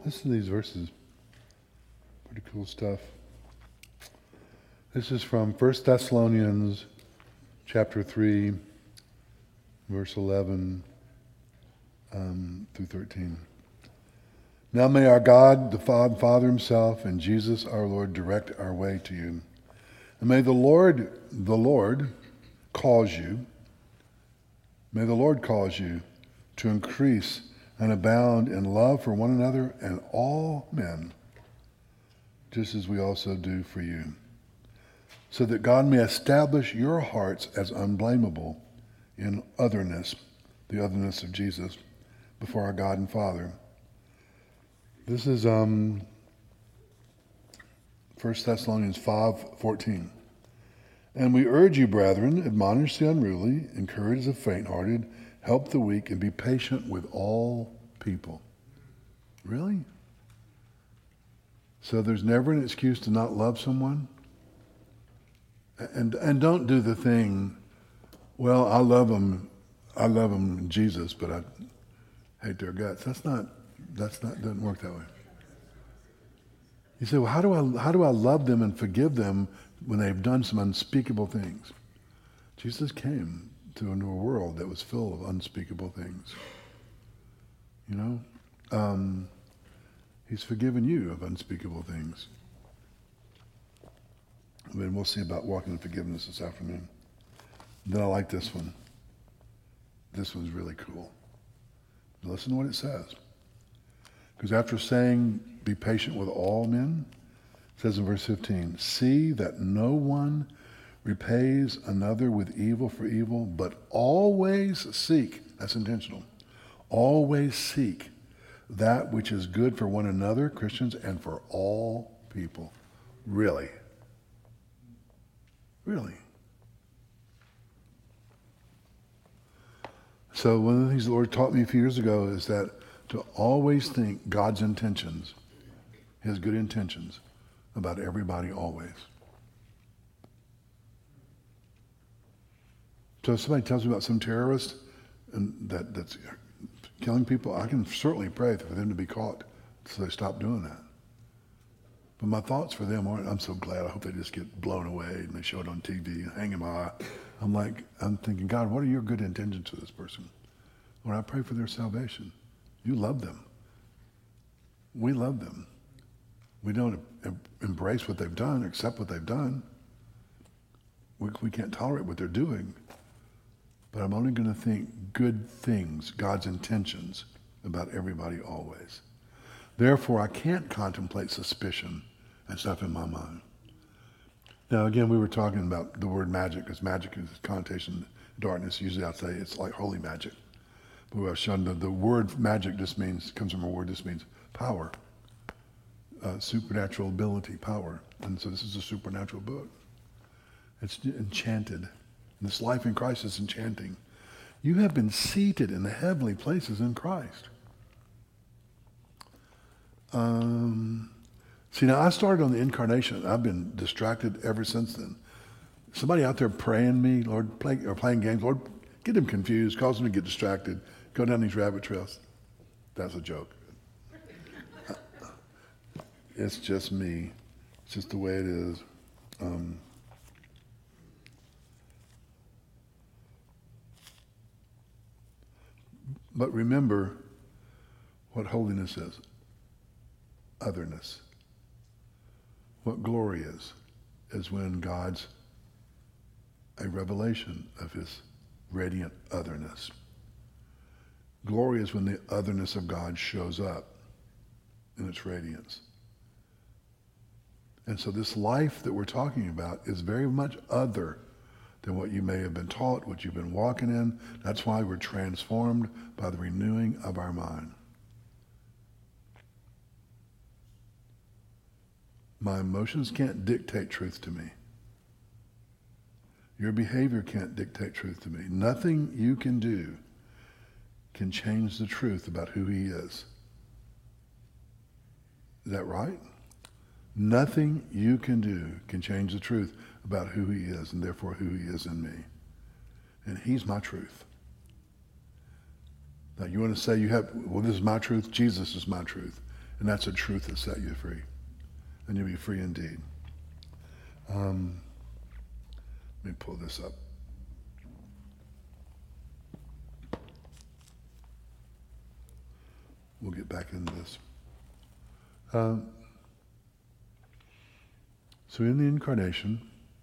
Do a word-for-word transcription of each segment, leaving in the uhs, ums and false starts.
Listen to these verses. Pretty cool stuff. This is from First Thessalonians chapter three, verse eleven um, through thirteen. Now may our God, the Father himself, and Jesus our Lord direct our way to you. And may the Lord, the Lord, cause you, may the Lord cause you to increase and abound in love for one another and all men, just as we also do for you, so that God may establish your hearts as unblameable in otherness, the otherness of Jesus, before our God and Father. This is um, First Thessalonians five fourteen. And we urge you, brethren, admonish the unruly, encourage the faint-hearted, help the weak, and be patient with all people. Really? So there's never an excuse to not love someone? And and don't do the thing, well, I love them, I love them, Jesus, but I hate their guts. That's not, that's not, doesn't work that way. You say, well, how do I, how do I love them and forgive them when they've done some unspeakable things? Jesus came to a new world that was full of unspeakable things. You know? Um, he's forgiven you of unspeakable things. I mean, we'll see about walking in forgiveness this afternoon. Then I like this one. This one's really cool. Listen to what it says. Because after saying, be patient with all men, it says in verse fifteen, see that no one repays another with evil for evil, but always seek, that's intentional, always seek that which is good for one another, Christians, and for all people. Really? Really? So one of the things the Lord taught me a few years ago is that to always think God's intentions, his good intentions, about everybody always. So if somebody tells me about some terrorist and that, that's killing people, I can certainly pray for them to be caught so they stop doing that. But my thoughts for them aren't, I'm so glad, I hope they just get blown away and they show it on T V, hang in my eye. I'm like, I'm thinking, God, what are your good intentions for this person? Lord, I pray for their salvation. You love them. We love them. We don't em- embrace what they've done, accept what they've done. We, we can't tolerate what they're doing. But I'm only going to think good things, God's intentions about everybody always. Therefore, I can't contemplate suspicion and stuff in my mind. Now, again, we were talking about the word magic, because magic is a connotation darkness. Usually I'd say it's like holy magic. But we have shown that the word magic just means, comes from a word, just means power, uh, supernatural ability, power. And so this is a supernatural book. It's enchanted. This life in Christ is enchanting. You have been seated in the heavenly places in Christ. Um, see, now I started on the incarnation. I've been distracted ever since then. Somebody out there praying me, Lord, play, or playing games, Lord, get them confused, cause them to get distracted, go down these rabbit trails. That's a joke. It's just me. It's just the way it is. Um, But remember what holiness is. Otherness. What glory is, is when God's a revelation of his radiant otherness. Glory is when the otherness of God shows up in its radiance. And so this life that we're talking about is very much other than what you may have been taught, what you've been walking in. That's why we're transformed by the renewing of our mind. My emotions can't dictate truth to me. Your behavior can't dictate truth to me. Nothing you can do can change the truth about who he is. Is that right? Nothing you can do can change the truth about who he is and therefore who he is in me. And he's my truth. Now you want to say you have, well, this is my truth, Jesus is my truth. And that's a truth that set you free. And you'll be free indeed. Um, let me pull this up. We'll get back into this. Um, so in the incarnation,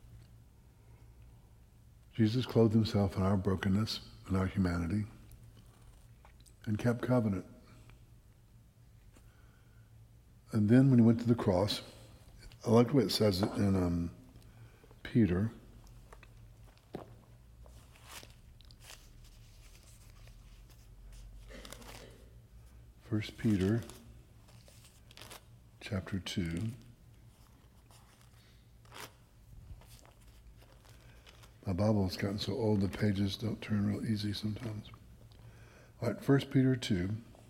Jesus clothed himself in our brokenness and our humanity and kept covenant. And then when he went to the cross, I like the way it says it in um, Peter. First Peter, chapter two. My Bible has gotten so old the pages don't turn real easy sometimes. All right, First Peter two.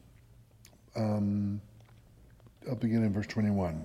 Um, I'll begin in verse twenty-one.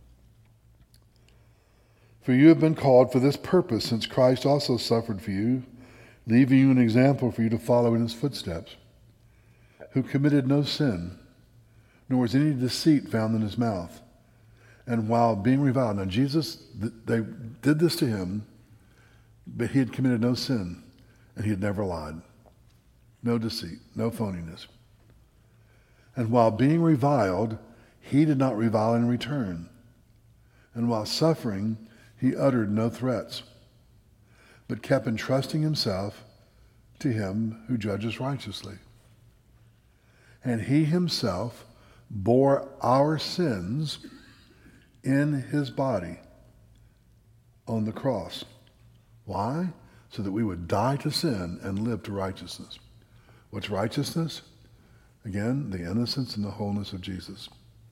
For you have been called for this purpose, since Christ also suffered for you, leaving you an example for you to follow in his footsteps, who committed no sin, nor was any deceit found in his mouth. And while being reviled, now Jesus, they did this to him, but he had committed no sin, and he had never lied. No deceit, no phoniness. And while being reviled, he did not revile in return. And while suffering, he uttered no threats, but kept entrusting himself to him who judges righteously. And he himself bore our sins in his body on the cross. Why? So that we would die to sin and live to righteousness. What's righteousness? Again, the innocence and the wholeness of Jesus.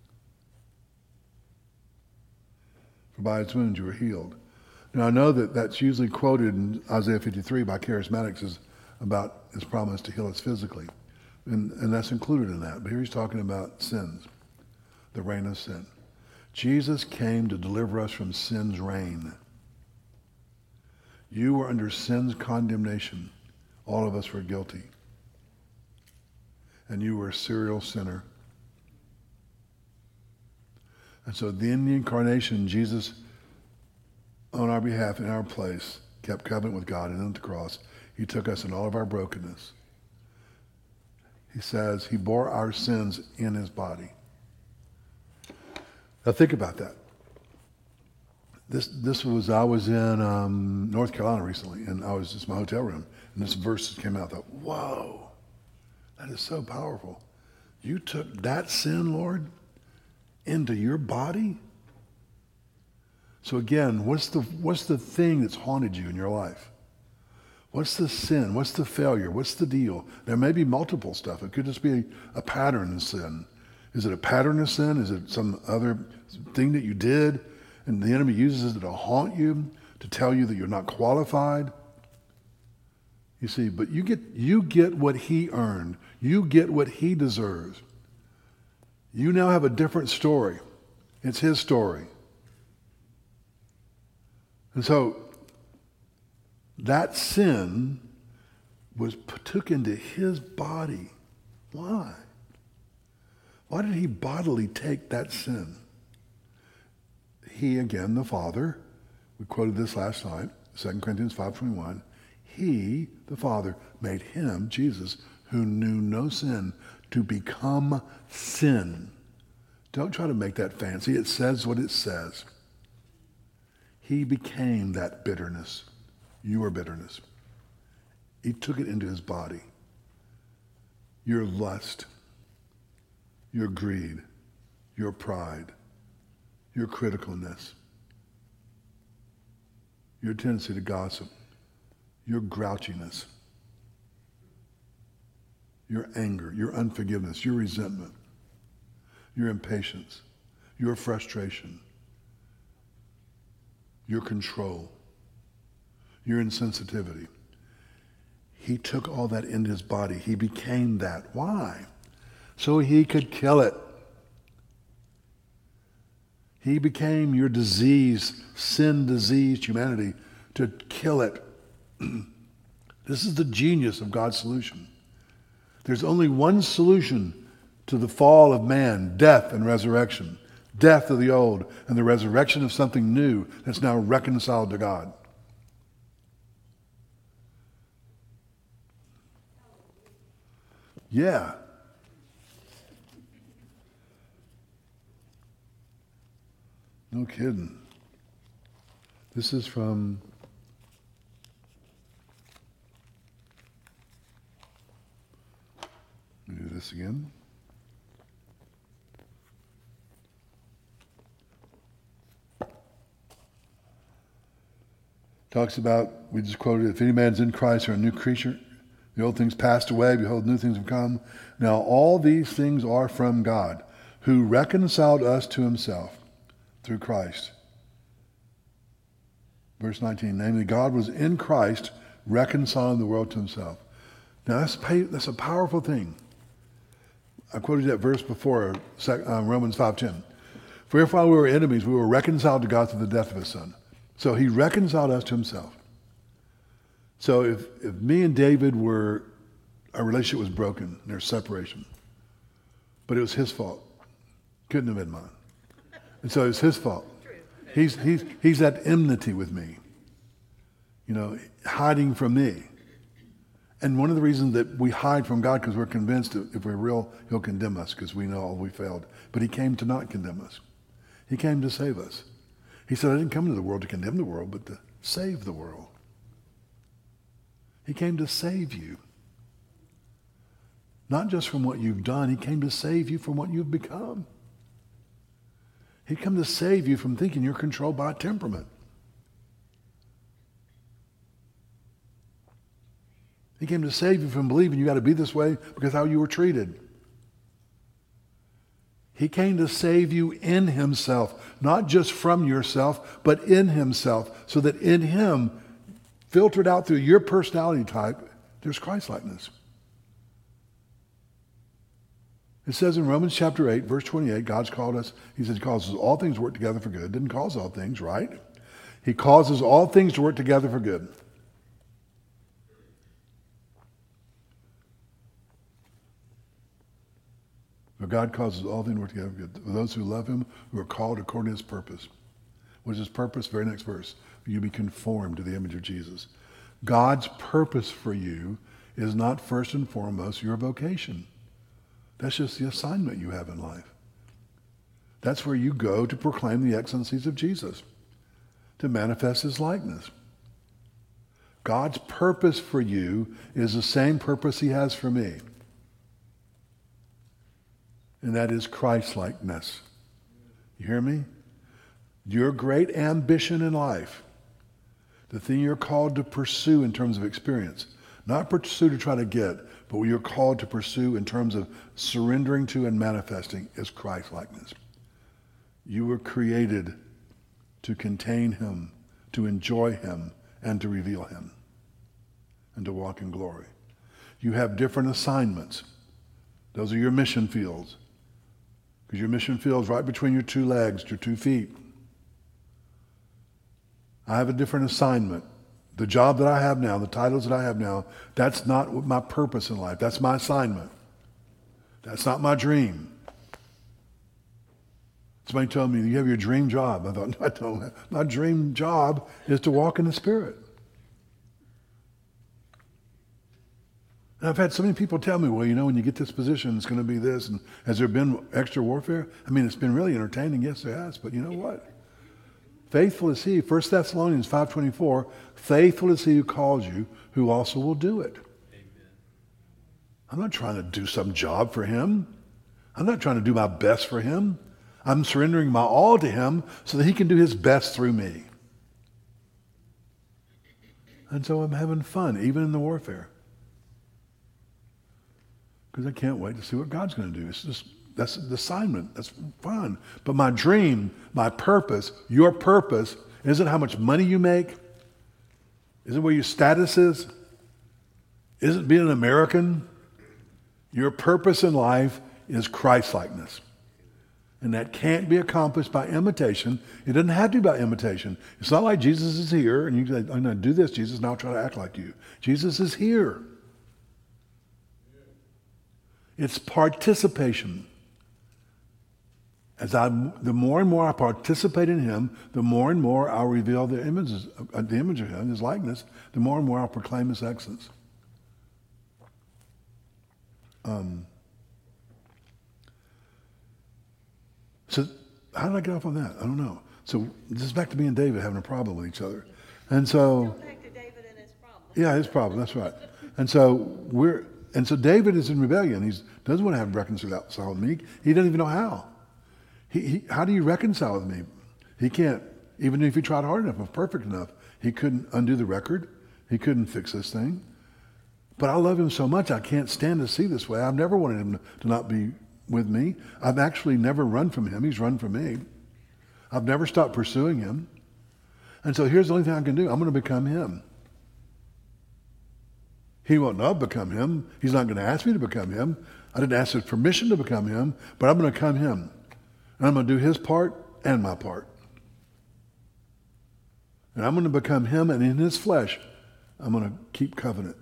For by his wounds you were healed. Now I know that that's usually quoted in Isaiah fifty-three by charismatics as about his promise to heal us physically. And, and that's included in that. But here he's talking about sins, the reign of sin. Jesus came to deliver us from sin's reign. You were under sin's condemnation. All of us were guilty. And you were a serial sinner. And so in the incarnation, Jesus, on our behalf, in our place, kept covenant with God, and at the cross, he took us in all of our brokenness. He says he bore our sins in his body. Now think about that. This this was, I was in um, North Carolina recently, and I was just in my hotel room, and this verse came out. I thought, whoa, that is so powerful. You took that sin, Lord, into your body? So again, what's the what's the thing that's haunted you in your life? What's the sin? What's the failure? What's the deal? There may be multiple stuff. It could just be a pattern of sin. Is it a pattern of sin? Is it some other thing that you did and the enemy uses it to haunt you, to tell you that you're not qualified? You see, but you get you get what he earned. You get what he deserves. You now have a different story. It's his story. And so that sin was took into his body. Why? Why did he bodily take that sin? He, again, the Father, we quoted this last night, Second Corinthians five twenty-one, he, the Father, made him, Jesus, who knew no sin, to become sin. Don't try to make that fancy. It says what it says. He became that bitterness, your bitterness. He took it into his body. Your lust, your greed, your pride, your criticalness, your tendency to gossip, your grouchiness, your anger, your unforgiveness, your resentment, your impatience, your frustration, your control, your insensitivity. He took all that into his body. He became that. Why? So he could kill it. He became your disease, sin-diseased humanity, to kill it. This is the genius of God's solution. There's only one solution to the fall of man, death and resurrection, death of the old, and the resurrection of something new that's now reconciled to God. Yeah. No kidding. This is from let me do this again. Talks about, we just quoted, if any man's in Christ or a new creature, the old things passed away, behold, new things have come. Now all these things are from God, who reconciled us to himself through Christ. Verse nineteen, namely, God was in Christ reconciling the world to himself. Now that's, that's a powerful thing. I quoted that verse before, uh, Romans five ten. For if while we were enemies, we were reconciled to God through the death of his son. So he reconciled us to himself. So if, if me and David were, our relationship was broken, there's separation. But it was his fault. Couldn't have been mine. And so it's his fault. He's, he's, he's at enmity with me, you know, hiding from me. And one of the reasons that we hide from God, because we're convinced that if we're real, he'll condemn us because we know we failed. But he came to not condemn us. He came to save us. He said, I didn't come into the world to condemn the world, but to save the world. He came to save you. Not just from what you've done, he came to save you from what you've become. He came to save you from thinking you're controlled by a temperament. He came to save you from believing you got to be this way because how you were treated. He came to save you in himself, not just from yourself, but in himself, so that in him, filtered out through your personality type, there's Christ-likeness. It says in Romans chapter eight, verse twenty-eight, God's called us, he says he causes all things to work together for good. Didn't cause all things, right? He causes all things to work together for good. But God causes all things to work together for good. For those who love him, who are called according to his purpose. What is his purpose? Very next verse. You be conformed to the image of Jesus. God's purpose for you is not first and foremost your vocation. That's just the assignment you have in life. That's where you go to proclaim the excellencies of Jesus, to manifest his likeness. God's purpose for you is the same purpose he has for me. And that is Christ-likeness. You hear me? Your great ambition in life, the thing you're called to pursue in terms of experience, not pursue to try to get, but what you're called to pursue in terms of surrendering to and manifesting is Christ-likeness. You were created to contain him, to enjoy him, and to reveal him, and to walk in glory. You have different assignments. Those are your mission fields. Because your mission field is right between your two legs, your two feet. I have a different assignment. The job that I have now, the titles that I have now, that's not my purpose in life. That's my assignment. That's not my dream. Somebody told me, you have your dream job. I thought, no, I don't have. My dream job is to walk in the Spirit. And I've had so many people tell me, well, you know, when you get this position, it's going to be this. And has there been extra warfare? I mean, it's been really entertaining. Yes, there has. But you know what? Faithful is he, First Thessalonians five twenty-four, faithful is he who calls you, who also will do it. Amen. I'm not trying to do some job for him. I'm not trying to do my best for him. I'm surrendering my all to him so that he can do his best through me. And so I'm having fun, even in the warfare. Because I can't wait to see what God's going to do. It's just, that's the assignment. That's fun. But my dream, my purpose, your purpose, isn't how much money you make. Isn't where your status is. Isn't being an American. Your purpose in life is Christ-likeness. And that can't be accomplished by imitation. It doesn't have to be by imitation. It's not like Jesus is here and you say, I'm going to do this, Jesus, now I'll try to act like you. Jesus is here. It's participation. As I, the more and more I participate in him, the more and more I'll reveal the images, uh, the image of him, his likeness, the more and more I'll proclaim his excellence. Um, so how did I get off on that? I don't know. So this is back to me and David having a problem with each other. And so... Go back to David and his problem. Yeah, his problem, that's right. And so we're, and so David is in rebellion. He doesn't want to have reconcile with me. He doesn't even know how. He, he, how do you reconcile with me? He can't, even if he tried hard enough, if perfect enough, he couldn't undo the record. He couldn't fix this thing. But I love him so much, I can't stand to see this way. I've never wanted him to, to not be with me. I've actually never run from him. He's run from me. I've never stopped pursuing him. And so here's the only thing I can do. I'm going to become him. He won't not become him. He's not going to ask me to become him. I didn't ask his permission to become him, but I'm going to become him. And I'm going to do his part and my part. And I'm going to become him, and in his flesh, I'm going to keep covenant.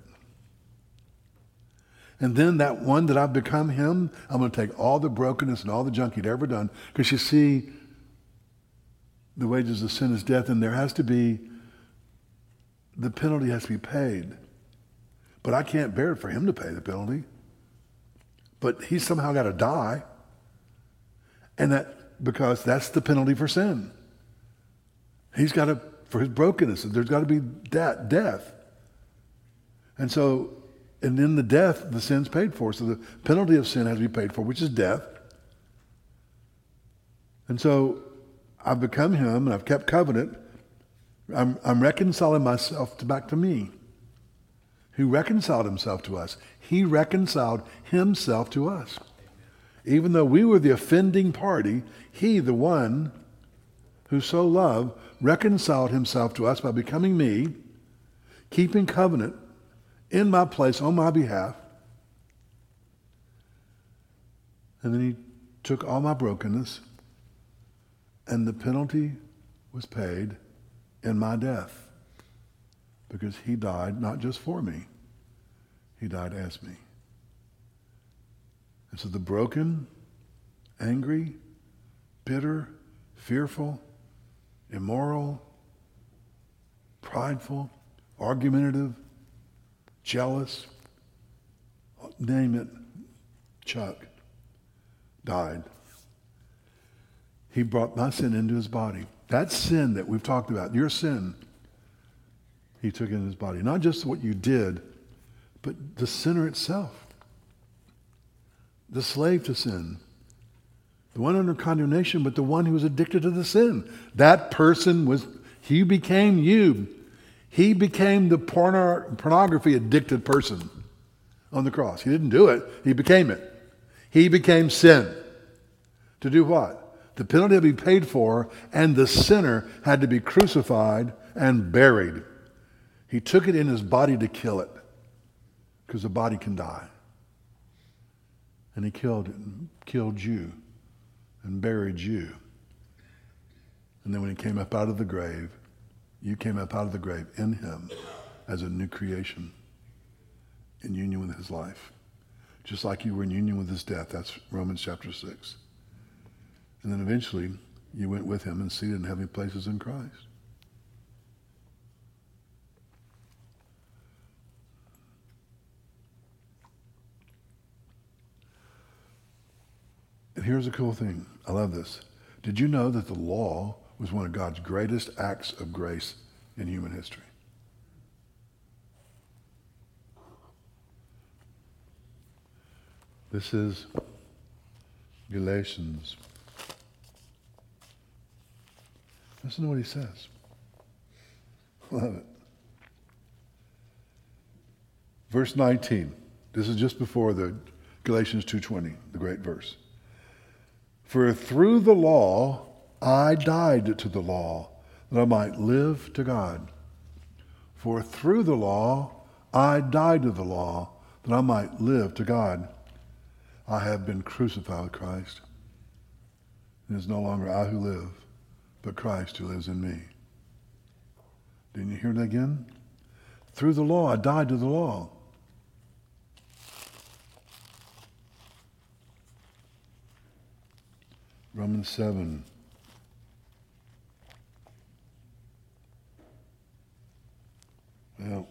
And then that one that I've become him, I'm going to take all the brokenness and all the junk he'd ever done. Because you see, the wages of sin is death, and there has to be, the penalty has to be paid. But I can't bear it for him to pay the penalty. But he's somehow got to die. And that, because that's the penalty for sin. He's got to, for his brokenness, there's got to be that death. And so, and in the death, the sin's paid for. So the penalty of sin has to be paid for, which is death. And so I've become him, and I've kept covenant. I'm, I'm reconciling myself to, back to me. Who reconciled himself to us. He reconciled himself to us. Even though we were the offending party, he, the one who so loved, reconciled himself to us by becoming me, keeping covenant in my place, on my behalf. And then he took all my brokenness, and the penalty was paid in my death. Because he died not just for me, he died as me. And so the broken, angry, bitter, fearful, immoral, prideful, argumentative, jealous, name it, Chuck, died. He brought my sin into his body. That sin that we've talked about, your sin, he took in his body. Not just what you did, but the sinner itself. The slave to sin. The one under condemnation, but the one who was addicted to the sin. That person was, he became you. He became the porno, pornography addicted person on the cross. He didn't do it. He became it. He became sin. To do what? The penalty had to be paid for, and the sinner had to be crucified and buried. He took it in his body to kill it, because the body can die. And he killed it, and killed you, and buried you. And then when he came up out of the grave, you came up out of the grave in him as a new creation, in union with his life. Just like you were in union with his death. That's Romans chapter six. And then eventually, you went with him and seated in heavenly places in Christ. And here's the cool thing. I love this. Did you know that the law was one of God's greatest acts of grace in human history? This is Galatians. Listen to what he says. Love it. Verse nineteen. This is just before the Galatians two twenty, the great verse. For through the law I died to the law, that I might live to God. For through the law I died to the law, that I might live to God. I have been crucified with Christ. It is no longer I who live, but Christ who lives in me. Didn't you hear that again? Through the law I died to the law. Romans seven. Well,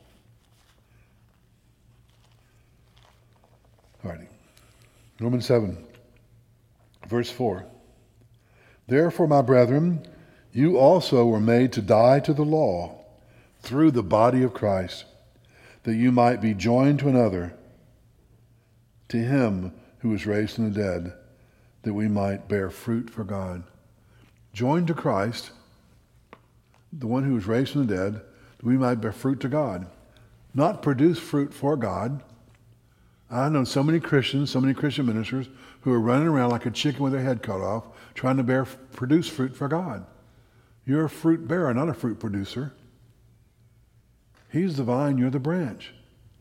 all righty. Romans seven, verse four. Therefore, my brethren, you also were made to die to the law through the body of Christ, that you might be joined to another, to him who was raised from the dead, that we might bear fruit for God. Joined to Christ, the one who was raised from the dead, that we might bear fruit to God. Not produce fruit for God. I know so many Christians, so many Christian ministers who are running around like a chicken with their head cut off, trying to bear, produce fruit for God. You're a fruit bearer, not a fruit producer. He's the vine, you're the branch.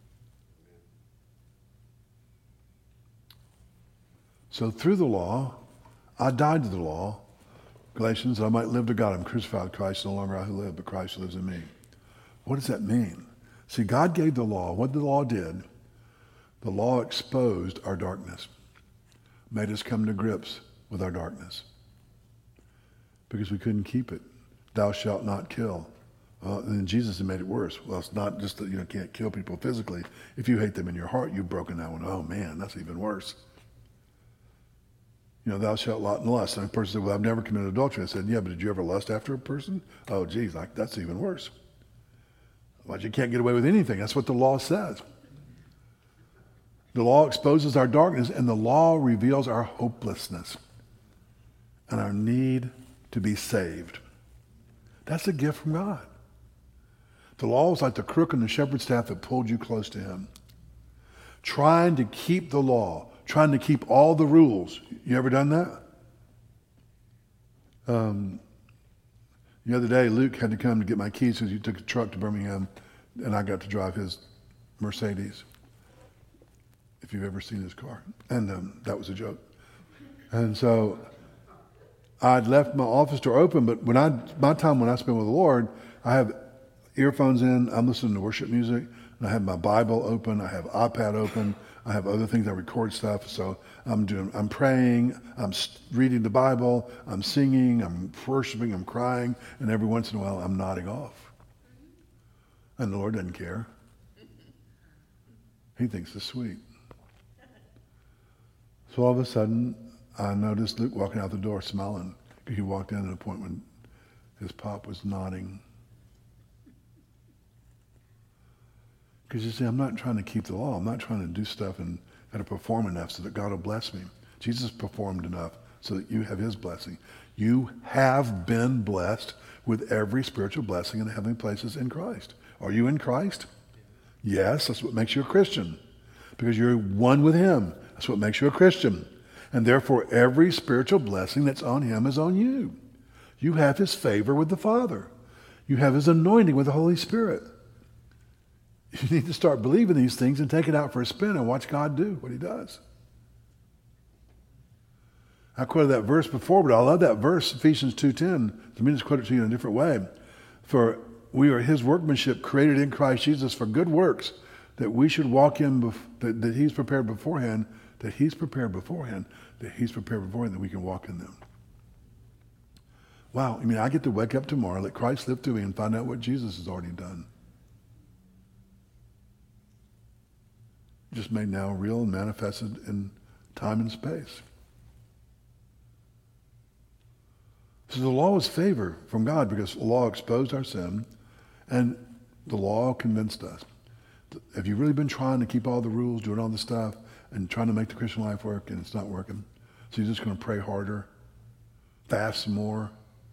So through the law, I died to the law. Galatians, I might live to God. I'm crucified with Christ, no longer I who live, but Christ lives in me. What does that mean? See, God gave the law. What the law did, the law exposed our darkness, made us come to grips with our darkness because we couldn't keep it. Thou shalt not kill. Uh, and then Jesus had made it worse. Well, it's not just that you know, can't kill people physically. If you hate them in your heart, you've broken that one. Oh, man, that's even worse. You know, thou shalt not lust. And a person said, well, I've never committed adultery. I said, yeah, but did you ever lust after a person? Oh, geez, like, that's even worse. Well, you can't get away with anything. That's what the law says. The law exposes our darkness, and the law reveals our hopelessness and our need to be saved. That's a gift from God. The law is like the crook and the shepherd's staff that pulled you close to him. Trying to keep the law, trying to keep all the rules. You ever done that? Um, the other day, Luke had to come to get my keys because he took a truck to Birmingham, and I got to drive his Mercedes. If you've ever seen his car. And um, that was a joke. And so I'd left my office door open, but when I, my time when I spend with the Lord, I have earphones in, I'm listening to worship music, and I have my Bible open, I have iPad open, I have other things, I record stuff, so I'm doing, I'm praying, I'm reading the Bible, I'm singing, I'm worshiping, I'm crying, and every once in a while I'm nodding off. And the Lord doesn't care. He thinks it's sweet. So all of a sudden, I noticed Luke walking out the door smiling. He walked in at a point when his pop was nodding. Because you see, I'm not trying to keep the law. I'm not trying to do stuff and try to perform enough so that God will bless me. Jesus performed enough so that you have his blessing. You have been blessed with every spiritual blessing in the heavenly places in Christ. Are you in Christ? Yes, that's what makes you a Christian. Because you're one with him. That's what makes you a Christian. And therefore, every spiritual blessing that's on him is on you. You have his favor with the Father. You have his anointing with the Holy Spirit. You need to start believing these things and take it out for a spin and watch God do what he does. I quoted that verse before, but I love that verse, Ephesians two ten. Let me just quote it to you in a different way. For we are his workmanship created in Christ Jesus for good works that we should walk in, bef- that, that he's prepared beforehand, that he's prepared beforehand, that he's prepared beforehand, that we can walk in them. Wow, I mean, I get to wake up tomorrow, let Christ live through me and find out what Jesus has already done. Just made now real and manifested in time and space. So the law is favor from God because the law exposed our sin and the law convinced us. Have you really been trying to keep all the rules, doing all the stuff, and trying to make the Christian life work, and it's not working? So you're just going to pray harder, fast more,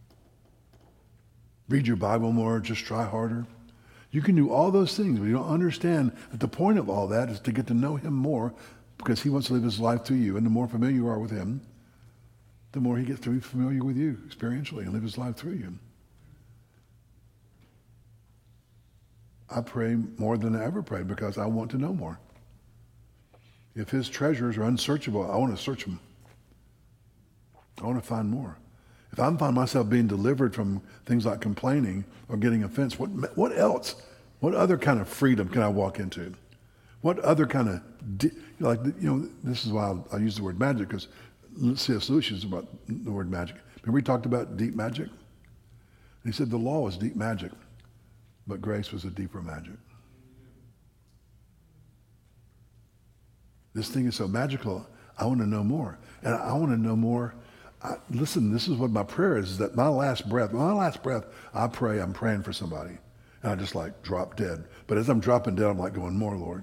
read your Bible more, just try harder? You can do all those things, but you don't understand that the point of all that is to get to know him more because he wants to live his life through you. And the more familiar you are with him, the more he gets to be familiar with you experientially and live his life through you. I pray more than I ever prayed because I want to know more. If his treasures are unsearchable, I want to search them. I want to find more. If I find myself being delivered from things like complaining or getting offense, what what else? What other kind of freedom can I walk into? What other kind of, di- like, you know, this is why I use the word magic, because C S. Lewis used about the word magic. Remember he talked about deep magic? And he said the law was deep magic, but grace was a deeper magic. This thing is so magical, I want to know more. And I want to know more. I, listen, this is what my prayer is, is that my last breath, my last breath, I pray, I'm praying for somebody. And I just like drop dead. But as I'm dropping dead, I'm like going, more, Lord.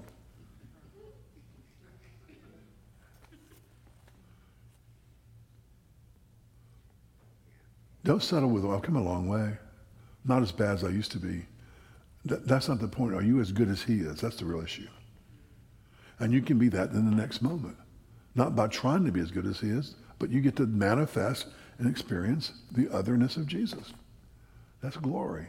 Don't settle with, well, I've come a long way. Not as bad as I used to be. That, that's not the point. Are you as good as he is? That's the real issue. And you can be that in the next moment. Not by trying to be as good as he is, but you get to manifest and experience the otherness of Jesus. That's glory.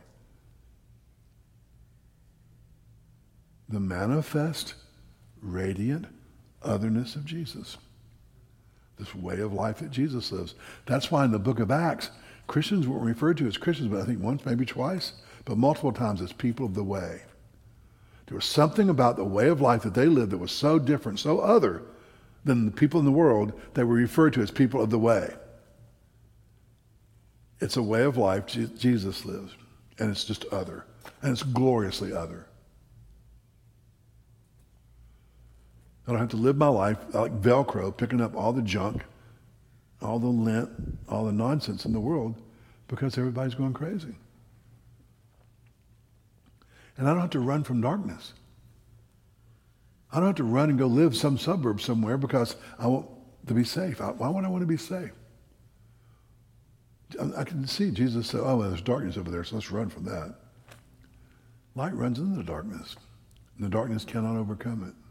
The manifest, radiant otherness of Jesus. This way of life that Jesus lives. That's why in the book of Acts, Christians weren't referred to as Christians, but I think once, maybe twice, but multiple times as people of the way. There was something about the way of life that they lived that was so different, so other than the people in the world. They were referred to as people of the way. It's a way of life Je- Jesus lives, and it's just other, and it's gloriously other. I don't have to live my life like Velcro, picking up all the junk, all the lint, all the nonsense in the world because everybody's going crazy. And I don't have to run from darkness. I don't have to run and go live some suburb somewhere because I want to be safe. I, why would I want to be safe? I, I can see Jesus say, oh, well, there's darkness over there, so let's run from that. Light runs into the darkness, and the darkness cannot overcome it.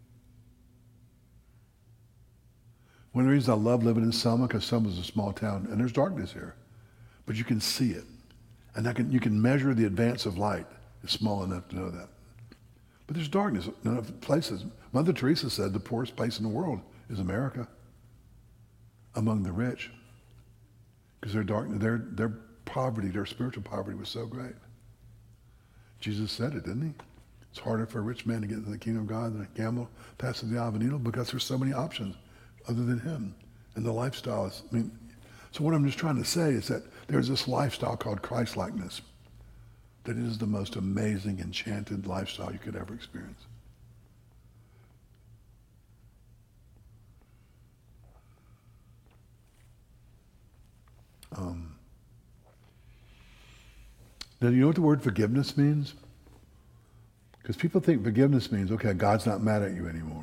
One of the reasons I love living in Selma, because Selma's a small town, and there's darkness here. But you can see it. And I can, you can measure the advance of light. It's small enough to know that. But there's darkness in other places. Mother Teresa said the poorest place in the world is America, among the rich. Because their dark, their, their poverty, their spiritual poverty was so great. Jesus said it, didn't he? It's harder for a rich man to get into the kingdom of God than a camel passes the eye of a needle because there's so many options other than him. And the lifestyle is, I mean, so what I'm just trying to say is that there's this lifestyle called Christ-likeness. That is the most amazing, enchanted lifestyle you could ever experience. Um, now, do you know what the word forgiveness means? Because people think forgiveness means, okay, God's not mad at you anymore.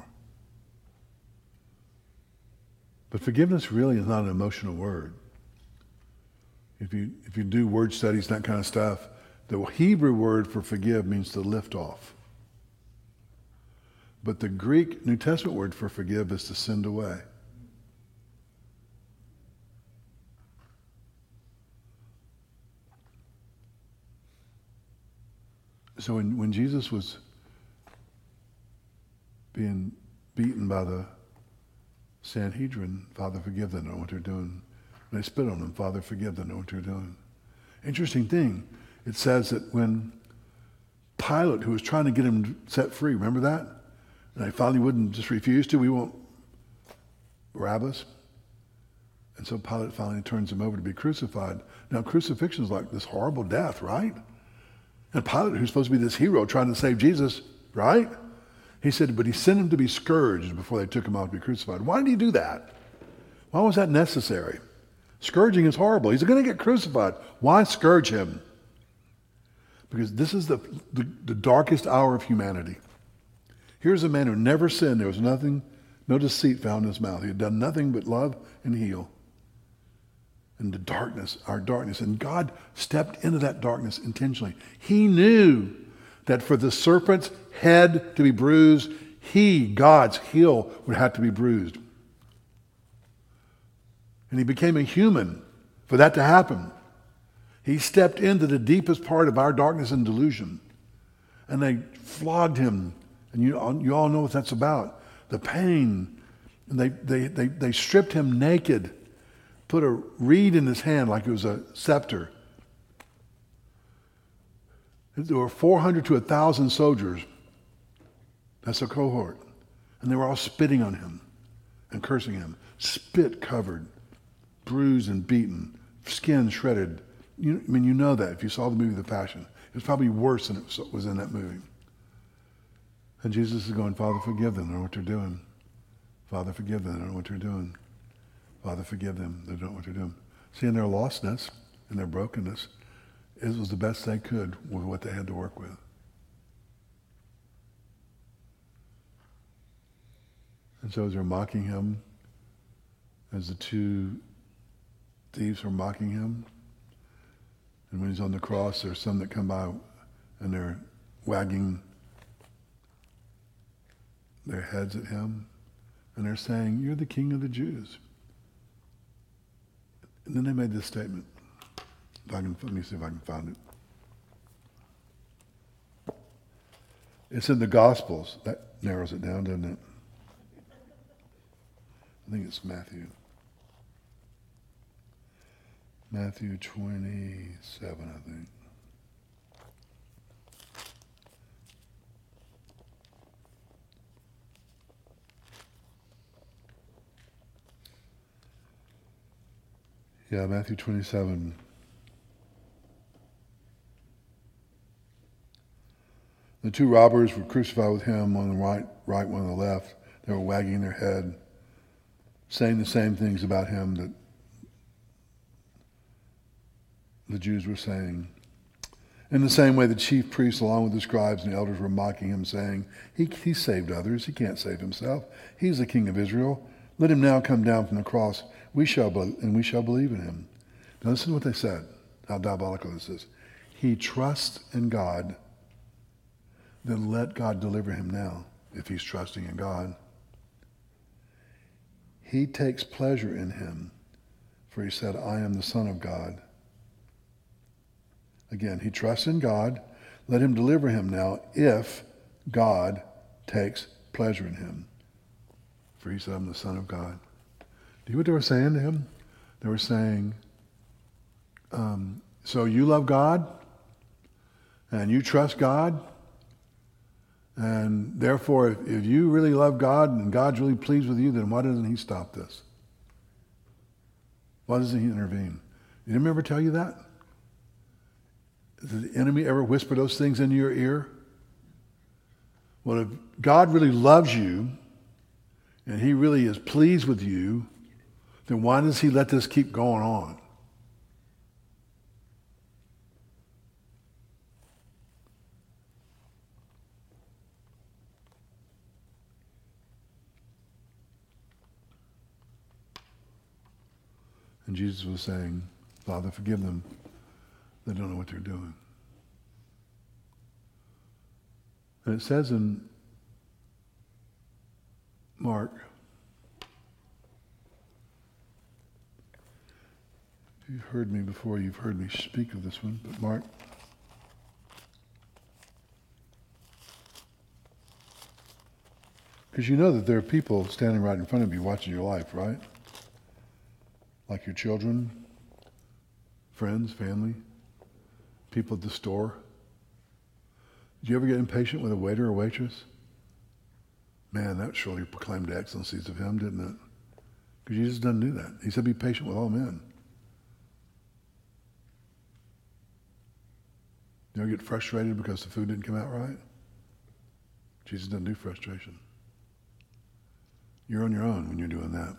But forgiveness really is not an emotional word. If you, if you do word studies, that kind of stuff, the Hebrew word for forgive means to lift off. But the Greek New Testament word for forgive is to send away. So when, when Jesus was being beaten by the Sanhedrin, Father, forgive them, know what they're doing. When they spit on him, Father, forgive them, know what they're doing. Interesting thing, it says that when Pilate, who was trying to get him set free, remember that? And they finally wouldn't just refuse to, we won't Barabbas. And so Pilate finally turns him over to be crucified. Now crucifixion is like this horrible death, right? And Pilate, who's supposed to be this hero trying to save Jesus, right? He said, but he sent him to be scourged before they took him out to be crucified. Why did he do that? Why was that necessary? Scourging is horrible. He's going to get crucified. Why scourge him? Because this is the, the, the darkest hour of humanity. Here's a man who never sinned. There was nothing, no deceit found in his mouth. He had done nothing but love and heal. And the darkness, our darkness. And God stepped into that darkness intentionally. He knew that for the serpent's head to be bruised, he, God's heel, would have to be bruised. And he became a human for that to happen. He stepped into the deepest part of our darkness and delusion. And they flogged him. And you, you all know what that's about. The pain. And they, they, they, they stripped him naked. Put a reed in his hand like it was a scepter. There were four hundred to one thousand soldiers. That's a cohort. And they were all spitting on him and cursing him, spit covered, bruised and beaten, skin shredded. You, I mean, you know that if you saw the movie The Passion. It was probably worse than it was in that movie. And Jesus is going, Father, forgive them. They don't know what they're doing. Father, forgive them. They don't know what they're doing. Father, forgive them. They don't know what they're doing. See, in their lostness, in their brokenness, it was the best they could with what they had to work with. And so as they're mocking him, as the two thieves are mocking him, and when he's on the cross, there's some that come by and they're wagging their heads at him, and they're saying, you're the King of the Jews. And then they made this statement. If I can, let me see if I can find it. It's in the Gospels. That narrows it down, doesn't it? I think it's Matthew. Matthew twenty-seven, I think. Yeah, Matthew twenty-seven. The two robbers were crucified with him, one on the right, right, one on the left. They were wagging their head, saying the same things about him that the Jews were saying. In the same way, the chief priests, along with the scribes and the elders, were mocking him, saying, he, he saved others. He can't save himself. He's the King of Israel. Let him now come down from the cross. We shall be- and we shall believe in him. Now listen to what they said, how diabolical this is. He trusts in God, then let God deliver him now, if he's trusting in God. He takes pleasure in him, for he said, I am the Son of God. Again, he trusts in God. Let him deliver him now if God takes pleasure in him. For he said, I'm the Son of God. Do you know what they were saying to him? They were saying, um, so you love God and you trust God, and therefore if, if you really love God and God's really pleased with you, then why doesn't he stop this? Why doesn't he intervene? Did him ever tell you that? Did the enemy ever whisper those things into your ear? Well, if God really loves you and he really is pleased with you, then why does he let this keep going on? And Jesus was saying, Father, forgive them. They don't know what they're doing. And it says in Mark, if you've heard me before, you've heard me speak of this one, but Mark, because you know that there are people standing right in front of you watching your life, right? Like your children, friends, family, people at the store. Did you ever get impatient with a waiter or waitress? Man, that surely proclaimed the excellencies of him, didn't it? Because Jesus doesn't do that. He said, be patient with all men. You ever get frustrated because the food didn't come out right? Jesus doesn't do frustration. You're on your own when you're doing that.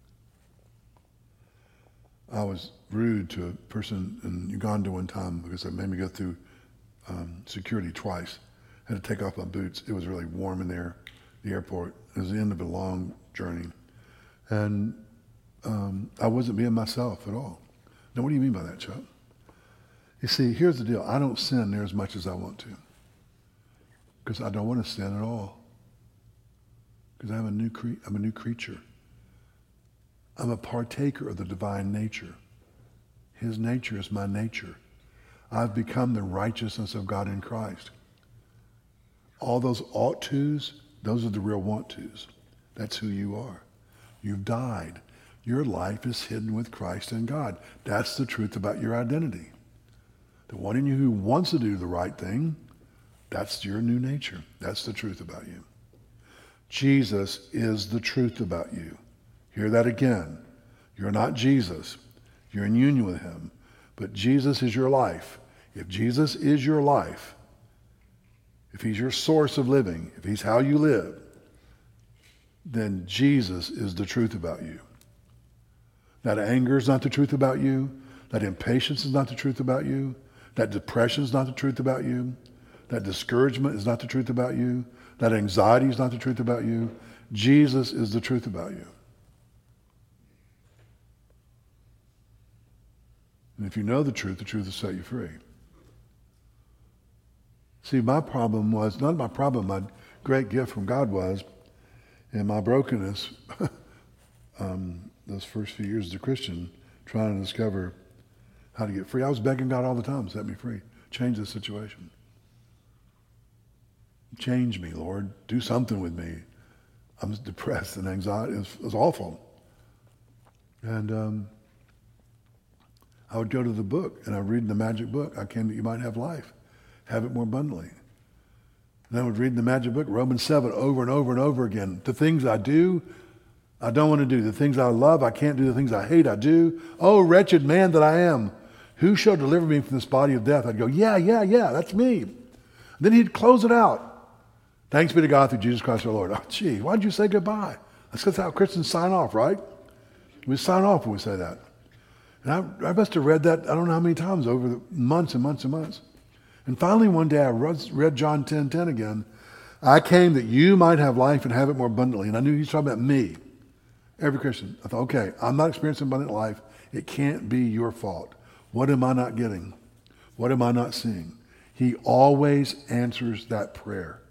I was rude to a person in Uganda one time because they made me go through um, security twice. I had to take off my boots. It was really warm in there, the airport. It was the end of a long journey. And um, I wasn't being myself at all. Now, what do you mean by that, Chuck? You see, here's the deal. I don't sin near as much as I want to because I don't want to sin at all because I'm a new cre- I'm a new creature. I'm a partaker of the divine nature. His nature is my nature. I've become the righteousness of God in Christ. All those ought tos, those are the real want tos. That's who you are. You've died. Your life is hidden with Christ in God. That's the truth about your identity. The one in you who wants to do the right thing, that's your new nature. That's the truth about you. Jesus is the truth about you. Hear that again. You're not Jesus. You're in union with him. But Jesus is your life. If Jesus is your life, if he's your source of living, if he's how you live, then Jesus is the truth about you. That anger is not the truth about you. That impatience is not the truth about you. That depression is not the truth about you. That discouragement is not the truth about you. That anxiety is not the truth about you. Jesus is the truth about you. And if you know the truth, the truth will set you free. See, my problem was, not my problem, my great gift from God was, in my brokenness, um, those first few years as a Christian, trying to discover how to get free. I was begging God all the time, set me free. Change this situation. Change me, Lord. Do something with me. I'm depressed and anxiety. It was, it was awful. And um, I would go to the book, and I would read in the magic book, I came that you might have life, have it more abundantly. And I would read in the magic book, Romans seven, over and over and over again. The things I do, I don't want to do. The things I love, I can't do. The things I hate, I do. Oh, wretched man that I am. Who shall deliver me from this body of death? I'd go, yeah, yeah, yeah, that's me. Then he'd close it out. Thanks be to God through Jesus Christ our Lord. Oh, gee, why'd you say goodbye? That's how Christians sign off, right? We sign off when we say that. And I, I must have read that, I don't know how many times, over the months and months and months. And finally one day I read John ten ten again. I came that you might have life and have it more abundantly. And I knew he was talking about me. Every Christian. I thought, okay, I'm not experiencing abundant life. It can't be your fault. What am I not getting? What am I not seeing? He always answers that prayer.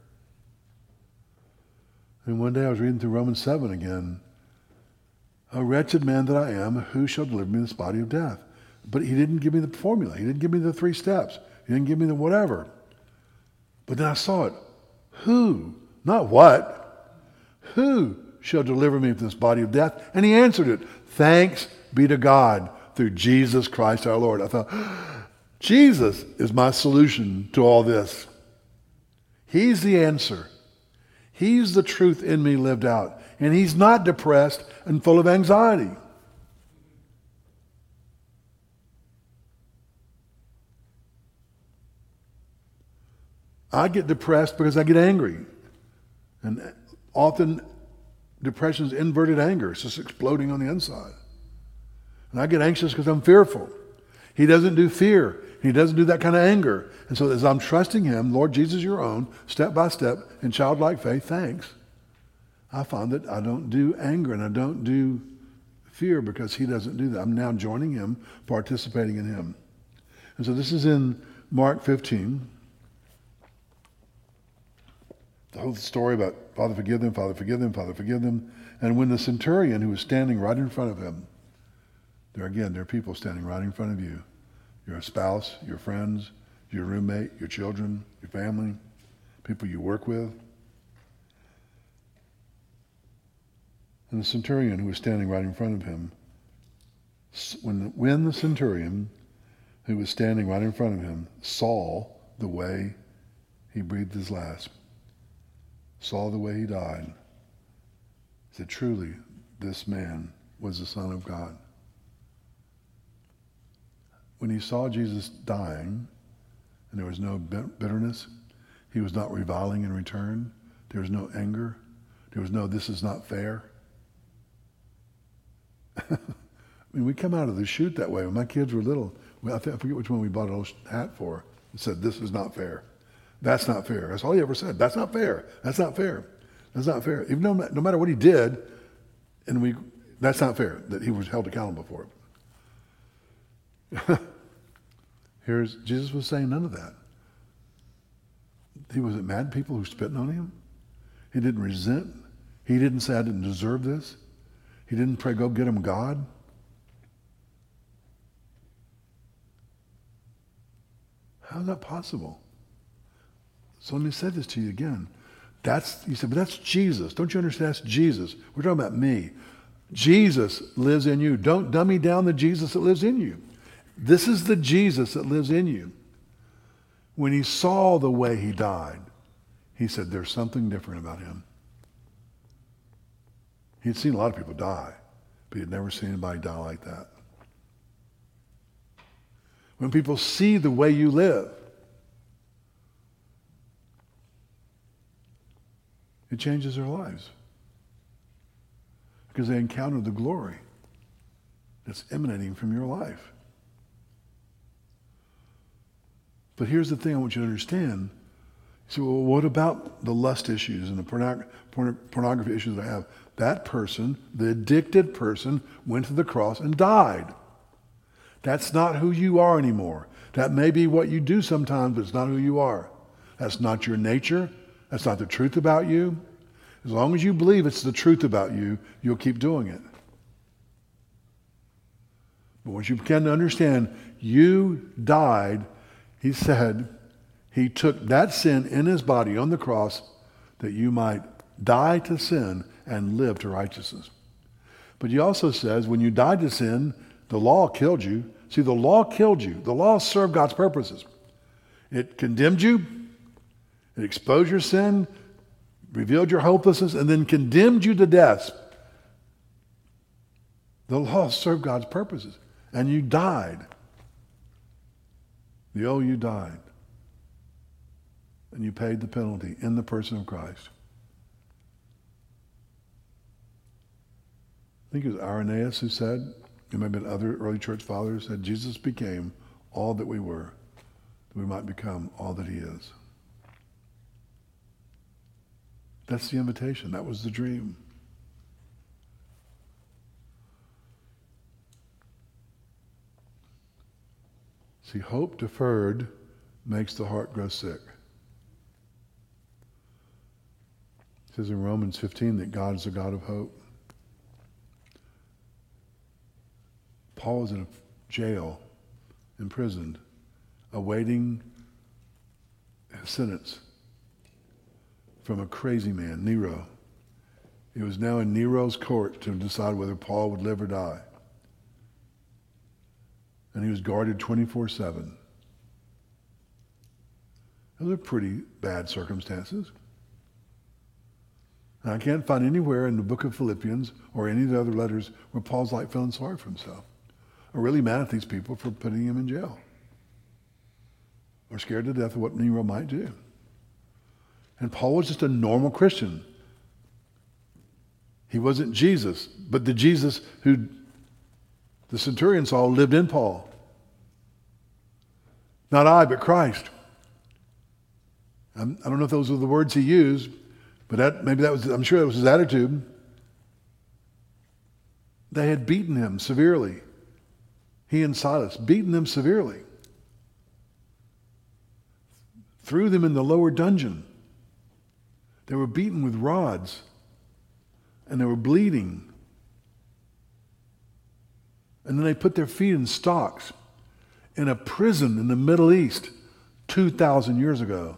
And one day I was reading through Romans seven again. A wretched man that I am, who shall deliver me from this body of death? But he didn't give me the formula. He didn't give me the three steps. He didn't give me the whatever. But then I saw it. Who? Not what. Who shall deliver me from this body of death? And he answered it. Thanks be to God through Jesus Christ our Lord. I thought, Jesus is my solution to all this. He's the answer. He's the truth in me lived out. And he's not depressed and full of anxiety. I get depressed because I get angry. And often depression is inverted anger. It's just exploding on the inside. And I get anxious because I'm fearful. He doesn't do fear. He doesn't do that kind of anger. And so as I'm trusting him, Lord Jesus, your own, step by step, in childlike faith, thanks, I find that I don't do anger and I don't do fear because he doesn't do that. I'm now joining him, participating in him. And so this is in Mark fifteen. The whole story about Father forgive them, Father forgive them, Father forgive them. And when the centurion who was standing right in front of him, there again, there are people standing right in front of you. Your spouse, your friends, your roommate, your children, your family, people you work with. And the centurion who was standing right in front of him, when, when the centurion who was standing right in front of him saw the way he breathed his last, saw the way he died, said, truly, this man was the Son of God. When he saw Jesus dying, and there was no bitterness, he was not reviling in return, there was no anger, there was no, this is not fair. I mean, we come out of the chute that way. When my kids were little, I forget which one we bought a little hat for. It said, this is not fair. That's not fair. That's all he ever said. That's not fair. That's not fair. That's not fair. Even no, no matter what he did, and we, that's not fair that he was held accountable for it. Here's, Jesus was saying none of that. He wasn't mad at people who were spitting on him. He didn't resent. He didn't say, I didn't deserve this. He didn't pray, go get him God. How is that possible? So let me say this to you again. That's, you said, but that's Jesus. Don't you understand? That's Jesus. We're talking about me. Jesus lives in you. Don't dummy down the Jesus that lives in you. This is the Jesus that lives in you. When he saw the way he died, he said, there's something different about him. He'd seen a lot of people die. but you'd never seen anybody die like that. When people see the way you live, it changes their lives because they encounter the glory that's emanating from your life. But here's the thing I want you to understand. You say, well, what about the lust issues and the pornog- porn- pornography issues that I have? That person, the addicted person, went to the cross and died. That's not who you are anymore. That may be what you do sometimes, but it's not who you are. That's not your nature. That's not the truth about you. As long as you believe it's the truth about you, you'll keep doing it. But once you begin to understand you died, he said he took that sin in his body on the cross that you might die to sin and live to righteousness. But he also says when you died to sin, the law killed you. See, the law killed you. The law served God's purposes. It condemned you. It exposed your sin, revealed your hopelessness, and then condemned you to death. The law served God's purposes. And you died. The oh, you died. And you paid the penalty in the person of Christ. I think it was Irenaeus who said, it may have been other early church fathers, said Jesus became all that we were, that we might become all that he is. That's the invitation. That was the dream. See, hope deferred makes the heart grow sick. It says in Romans fifteen that God is a God of hope. Paul was in a jail, imprisoned, awaiting a sentence from a crazy man, Nero. He was now in Nero's court to decide whether Paul would live or die. And he was guarded twenty-four seven. Those are pretty bad circumstances. And I can't find anywhere in the book of Philippians or any of the other letters where Paul's like feeling sorry for himself. Or really mad at these people for putting him in jail. Or scared to death of what Nero might do. And Paul was just a normal Christian. He wasn't Jesus, but the Jesus who the centurion saw lived in Paul. Not I, but Christ. I'm, I don't know if those were the words he used, but that maybe that was, I'm sure that was his attitude. They had beaten him severely. He and Silas, beaten them severely. Threw them in the lower dungeon. They were beaten with rods. And they were bleeding. And then they put their feet in stocks in a prison in the Middle East two thousand years ago.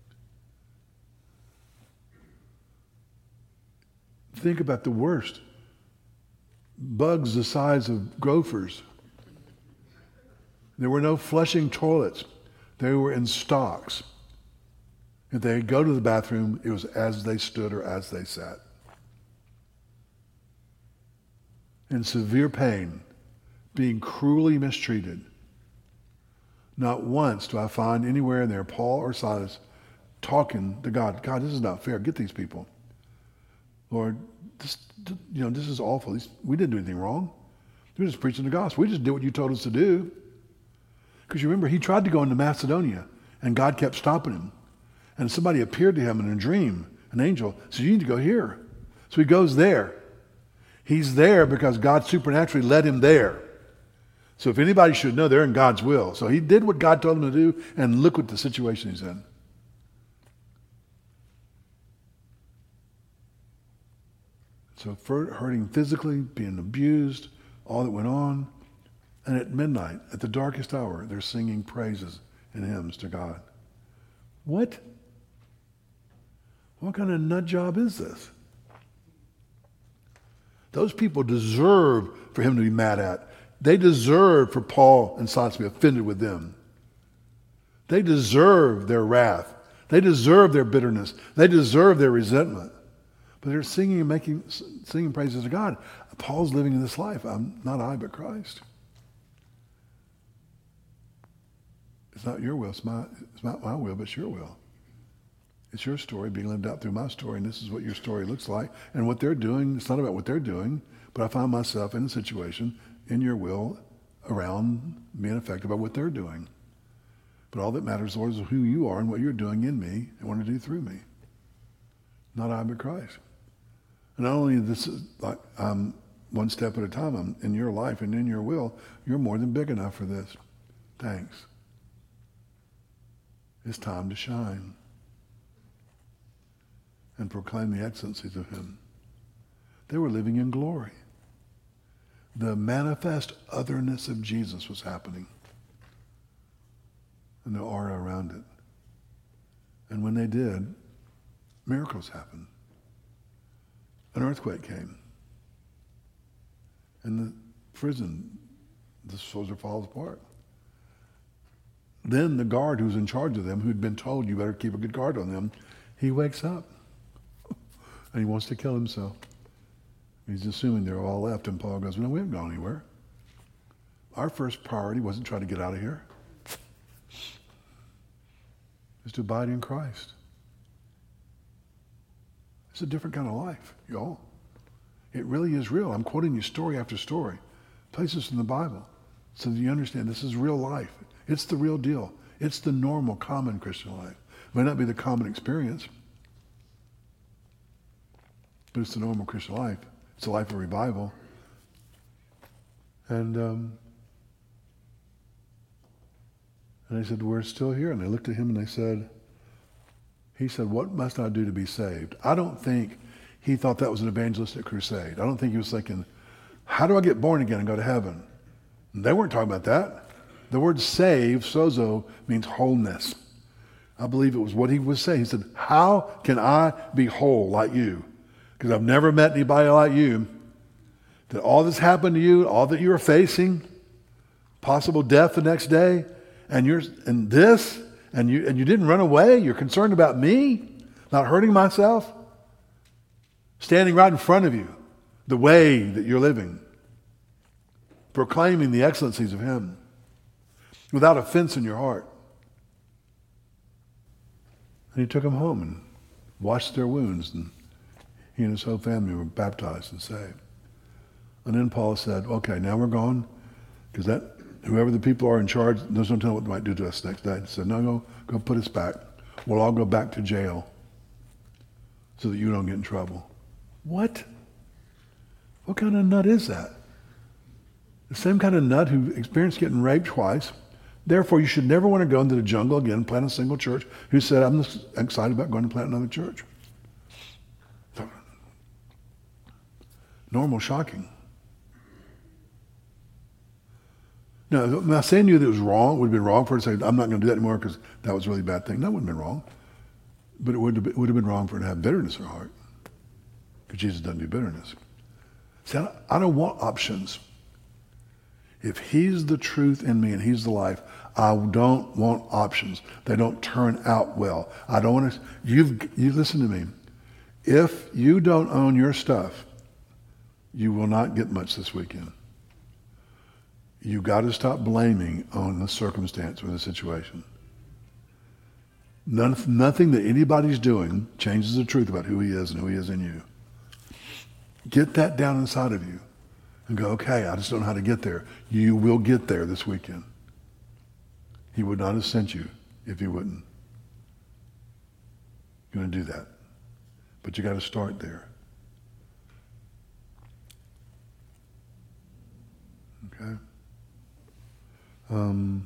Think about the worst. Bugs the size of gophers. There were no flushing toilets. They were in stocks. If they go to the bathroom, it was as they stood or as they sat. In severe pain, being cruelly mistreated. Not once do I find anywhere in there Paul or Silas talking to God. God, this is not fair. Get these people. Lord, this, you know, this is awful. These, we didn't do anything wrong. We were just preaching the gospel. We just did what you told us to do. Because you remember, he tried to go into Macedonia, and God kept stopping him. And somebody appeared to him in a dream, an angel, said, you need to go here. So he goes there. He's there because God supernaturally led him there. So if anybody should know, they're in God's will. So he did what God told him to do, and look what the situation he's in. So hurting physically, being abused, all that went on. And at midnight, at the darkest hour, they're singing praises and hymns to God. What? What kind of nut job is this? Those people deserve for him to be mad at. They deserve for Paul and Silas to be offended with them. They deserve their wrath. They deserve their bitterness. They deserve their resentment. But they're singing and making singing praises to God. Paul's living in this life. I'm not I, but Christ. It's not your will. It's, my, it's not my will, but it's your will. It's your story being lived out through my story, and this is what your story looks like. And what they're doing, it's not about what they're doing, but I find myself in a situation in your will around being affected by what they're doing. But all that matters, Lord, is who you are and what you're doing in me and want to do through me. Not I, but Christ. And not only this is like I'm one step at a time, I'm in your life and in your will, you're more than big enough for this. Thanks. It's time to shine and proclaim the excellencies of him. They were living in glory. The manifest otherness of Jesus was happening. And the aura around it. And when they did, miracles happened. An earthquake came. And the prison, the soldier falls apart. Then the guard who's in charge of them, who'd been told you better keep a good guard on them, he wakes up. And he wants to kill himself. He's assuming they're all left. And Paul goes, no, we haven't gone anywhere. Our first priority wasn't trying to get out of here. It's to abide in Christ. It's a different kind of life, y'all. It really is real. I'm quoting you story after story, places in the Bible, so that you understand this is real life. It's the real deal. It's the normal, common Christian life. It may not be the common experience, but it's the normal Christian life. It's a life of revival. And um, and they said, we're still here. And they looked at him and they said, he said, what must I do to be saved? I don't think he thought that was an evangelistic crusade. I don't think he was thinking, how do I get born again and go to heaven? And they weren't talking about that. The word save, sozo, means wholeness. I believe it was what he was saying. He said, how can I be whole like you? Because I've never met anybody like you. That all that's happened to you, all that you are facing, possible death the next day, and you're and this, and you and you didn't run away. You're concerned about me, not hurting myself, standing right in front of you, the way that you're living, proclaiming the excellencies of him, without offense in your heart. And he took them home and washed their wounds, and he and his whole family were baptized and saved. And then Paul said, okay, now we're going, because that whoever the people are in charge, there's no telling what they might do to us next day. He said, no, go, go put us back. We'll all go back to jail so that you don't get in trouble. What? What kind of nut is that? The same kind of nut who experienced getting raped twice. Therefore, you should never want to go into the jungle again and plant a single church, who said, I'm excited about going to plant another church. Normal, shocking. Now, am I saying to you that it was wrong? It would have been wrong for her to say, I'm not going to do that anymore because that was a really bad thing. That wouldn't have been wrong. But it would have been, it would have been wrong for her to have bitterness in her heart. Because Jesus doesn't do bitterness. See, I, I don't want options. If he's the truth in me and he's the life, I don't want options. They don't turn out well. I don't want to, you've, you listen to me. If you don't own your stuff, you will not get much this weekend. You got to stop blaming on the circumstance or the situation. None, nothing that anybody's doing changes the truth about who he is and who he is in you. Get that down inside of you and go, okay, I just don't know how to get there. You will get there this weekend. He would not have sent you if he wouldn't. You're going to do that. But you got to start there. Okay? Um,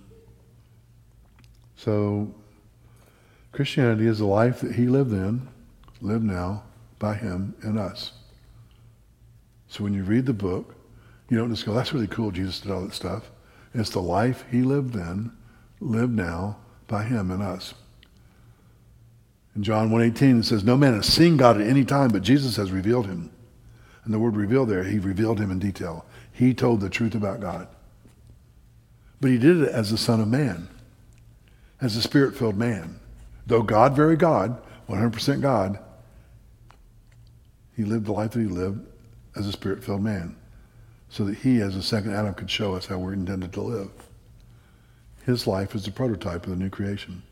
so, Christianity is the life that he lived in, lived now, by him and us. So when you read the book, you don't just go, that's really cool, Jesus did all that stuff. It's the life he lived then, lived now, by him and us. In John one eighteen, it says, no man has seen God at any time, but Jesus has revealed him. And the word revealed there, he revealed him in detail. He told the truth about God. But he did it as the Son of Man, as a Spirit-filled man. Though God, very God, one hundred percent God, he lived the life that he lived as a Spirit-filled man. so that he, as a second Adam, could show us how we're intended to live. His life is the prototype of the new creation.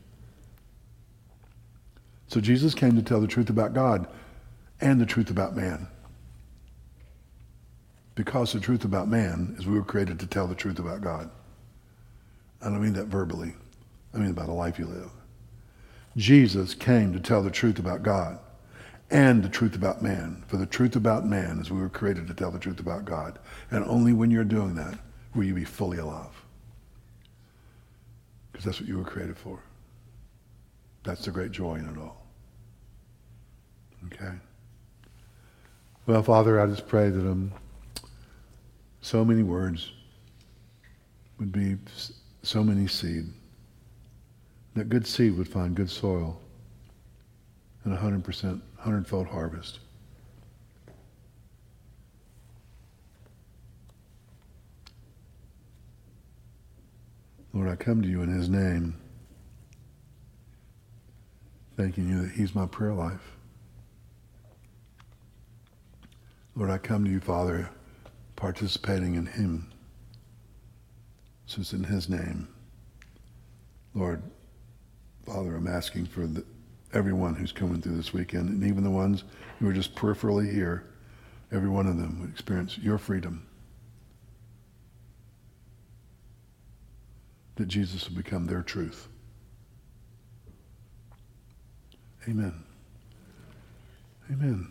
So Jesus came to tell the truth about God and the truth about man. Because the truth about man is we were created to tell the truth about God. I don't mean that verbally. I mean about the life you live. Jesus came to tell the truth about God and the truth about man. For the truth about man is we were created to tell the truth about God. And only when you're doing that will you be fully alive. Because that's what you were created for. That's the great joy in it all. Okay? Well, Father, I just pray that um, so many words would be so many seed. That good seed would find good soil and a hundred percent, hundredfold harvest. Lord, I come to you in his name, thanking you that he's my prayer life. Lord, I come to you, Father, participating in him. So it's in his name. Lord, Father, I'm asking for the, everyone who's coming through this weekend, and even the ones who are just peripherally here, every one of them would experience your freedom. That Jesus will become their truth. Amen. Amen.